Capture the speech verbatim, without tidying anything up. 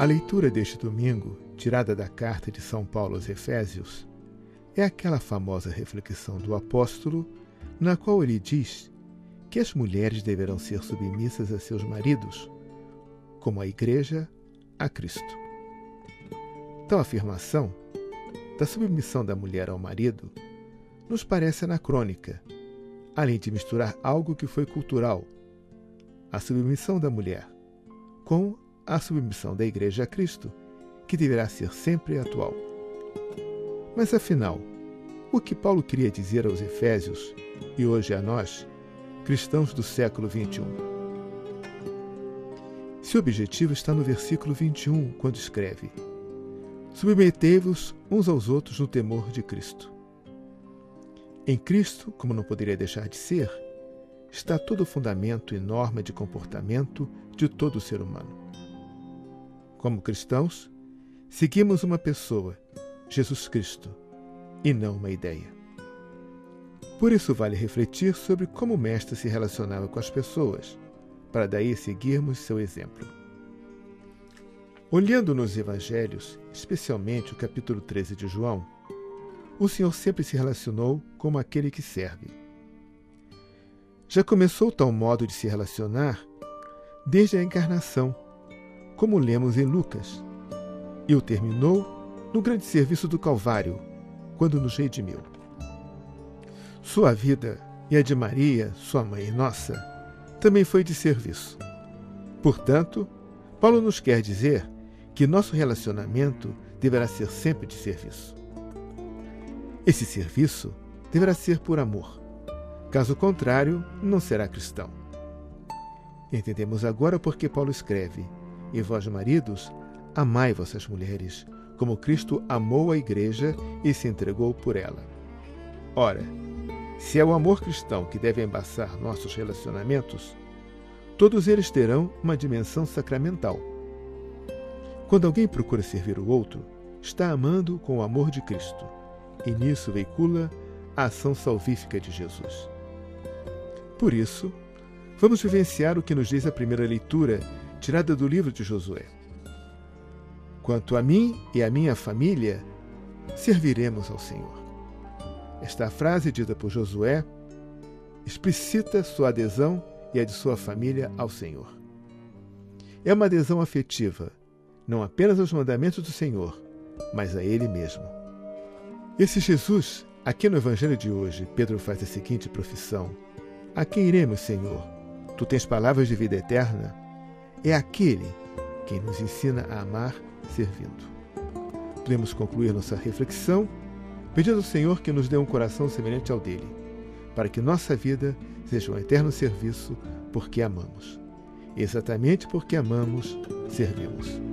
A leitura deste domingo, tirada da carta de São Paulo aos Efésios, é aquela famosa reflexão do apóstolo, na qual ele diz que as mulheres deverão ser submissas a seus maridos, como a Igreja a Cristo. Tal afirmação, da submissão da mulher ao marido, nos parece anacrônica, além de misturar algo que foi cultural, a submissão da mulher, com a submissão da Igreja a Cristo, que deverá ser sempre atual. Mas afinal, o que Paulo queria dizer aos Efésios e hoje a nós, cristãos do século vinte e um? Seu objetivo está no versículo vinte e um, quando escreve: submetei-vos uns aos outros no temor de Cristo. Em Cristo, como não poderia deixar de ser, está todo o fundamento e norma de comportamento de todo o ser humano. Como cristãos, seguimos uma pessoa, Jesus Cristo, e não uma ideia. Por isso vale refletir sobre como o Mestre se relacionava com as pessoas, para daí seguirmos seu exemplo. Olhando nos Evangelhos, especialmente o capítulo treze de João, o Senhor sempre se relacionou como aquele que serve. Já começou tal modo de se relacionar desde a encarnação, como lemos em Lucas, e o terminou no grande serviço do Calvário, quando nos redimiu. Sua vida e a de Maria, sua mãe e nossa, também foi de serviço. Portanto, Paulo nos quer dizer que nosso relacionamento deverá ser sempre de serviço. Esse serviço deverá ser por amor. Caso contrário, não será cristão. Entendemos agora por que Paulo escreve: e vós, maridos, amai vossas mulheres, como Cristo amou a Igreja e se entregou por ela. Ora, se é o amor cristão que deve embaçar nossos relacionamentos, todos eles terão uma dimensão sacramental. Quando alguém procura servir o outro, está amando com o amor de Cristo, e nisso veicula a ação salvífica de Jesus. Por isso, vamos vivenciar o que nos diz a primeira leitura, tirada do livro de Josué. Quanto a mim e a minha família, serviremos ao Senhor. Esta frase, dita por Josué, explicita sua adesão e a de sua família ao Senhor. É uma adesão afetiva, não apenas aos mandamentos do Senhor, mas a Ele mesmo. Esse Jesus, aqui no Evangelho de hoje, Pedro faz a seguinte profissão: a quem iremos, Senhor? Tu tens palavras de vida eterna? É aquele quem nos ensina a amar servindo. Podemos concluir nossa reflexão pedindo ao Senhor que nos dê um coração semelhante ao dele, para que nossa vida seja um eterno serviço porque amamos. Exatamente porque amamos, servimos.